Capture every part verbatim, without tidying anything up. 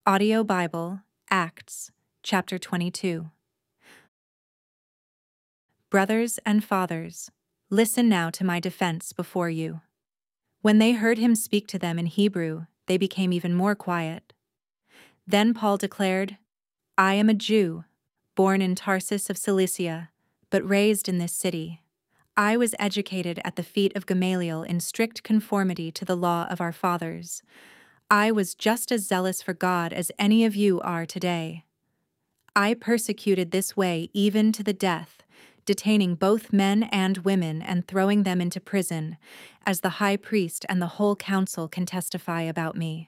Audio Bible, Acts, chapter twenty-two. Brothers and fathers, listen now to my defense before you. When they heard him speak to them in Hebrew, they became even more quiet. Then Paul declared, I am a Jew, born in Tarsus of Cilicia, but raised in this city. I was educated at the feet of Gamaliel in strict conformity to the law of our fathers. I was just as zealous for God as any of you are today. I persecuted this way even to the death, detaining both men and women and throwing them into prison, as the high priest and the whole council can testify about me.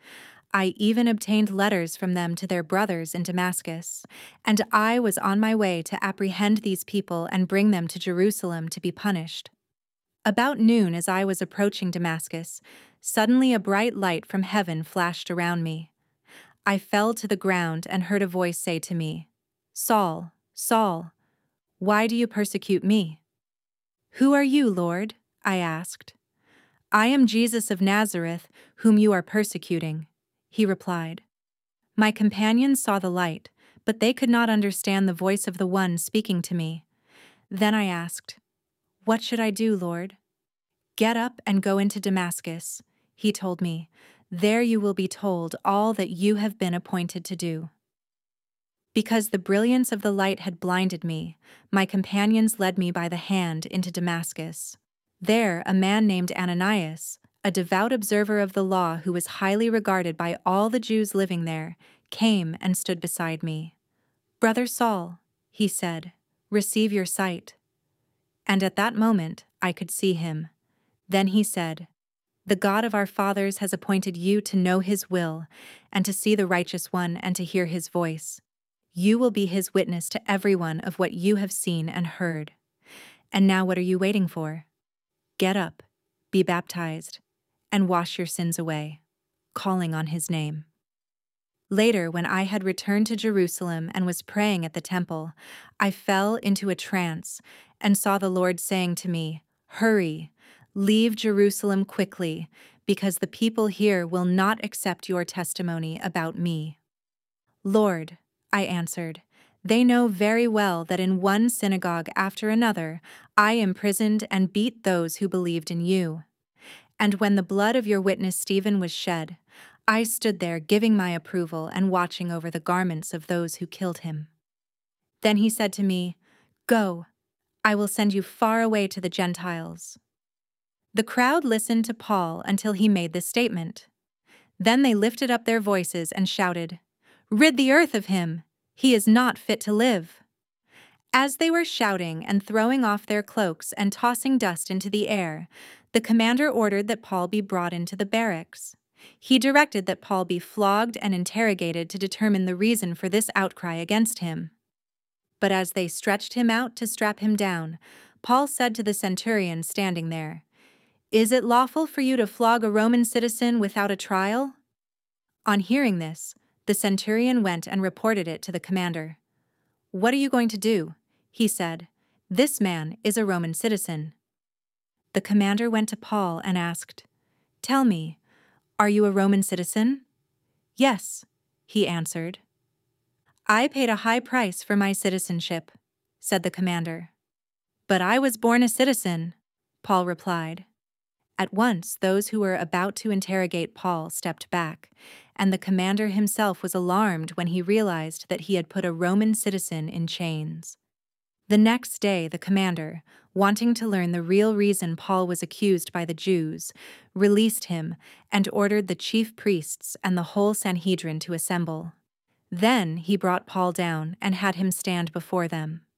I even obtained letters from them to their brothers in Damascus, and I was on my way to apprehend these people and bring them to Jerusalem to be punished. About noon, as I was approaching Damascus, suddenly a bright light from heaven flashed around me. I fell to the ground and heard a voice say to me, Saul, Saul, why do you persecute me? Who are you, Lord? I asked. I am Jesus of Nazareth, whom you are persecuting, he replied. My companions saw the light, but they could not understand the voice of the one speaking to me. Then I asked, What should I do, Lord? Get up and go into Damascus, he told me. There you will be told all that you have been appointed to do. Because the brilliance of the light had blinded me, my companions led me by the hand into Damascus. There, a man named Ananias, a devout observer of the law who was highly regarded by all the Jews living there, came and stood beside me. Brother Saul, he said, receive your sight. And at that moment I could see him. Then he said, The God of our fathers has appointed you to know his will, and to see the righteous one and to hear his voice. You will be his witness to everyone of what you have seen and heard. And now what are you waiting for? Get up, be baptized, and wash your sins away, calling on his name. Later, when I had returned to Jerusalem and was praying at the temple, I fell into a trance and saw the Lord saying to me, Hurry, leave Jerusalem quickly, because the people here will not accept your testimony about me. Lord, I answered, they know very well that in one synagogue after another I imprisoned and beat those who believed in you. And when the blood of your witness Stephen was shed, I stood there giving my approval and watching over the garments of those who killed him. Then he said to me, Go, I will send you far away to the Gentiles. The crowd listened to Paul until he made this statement. Then they lifted up their voices and shouted, Rid the earth of him! He is not fit to live. As they were shouting and throwing off their cloaks and tossing dust into the air, the commander ordered that Paul be brought into the barracks. He directed that Paul be flogged and interrogated to determine the reason for this outcry against him. But as they stretched him out to strap him down, Paul said to the centurion standing there, Is it lawful for you to flog a Roman citizen without a trial? On hearing this, the centurion went and reported it to the commander. What are you going to do? He said. This man is a Roman citizen. The commander went to Paul and asked, Tell me, are you a Roman citizen? Yes, he answered. I paid a high price for my citizenship, said the commander. But I was born a citizen, Paul replied. At once, those who were about to interrogate Paul stepped back, and the commander himself was alarmed when he realized that he had put a Roman citizen in chains. The next day, the commander, wanting to learn the real reason Paul was accused by the Jews, released him and ordered the chief priests and the whole Sanhedrin to assemble. Then he brought Paul down and had him stand before them.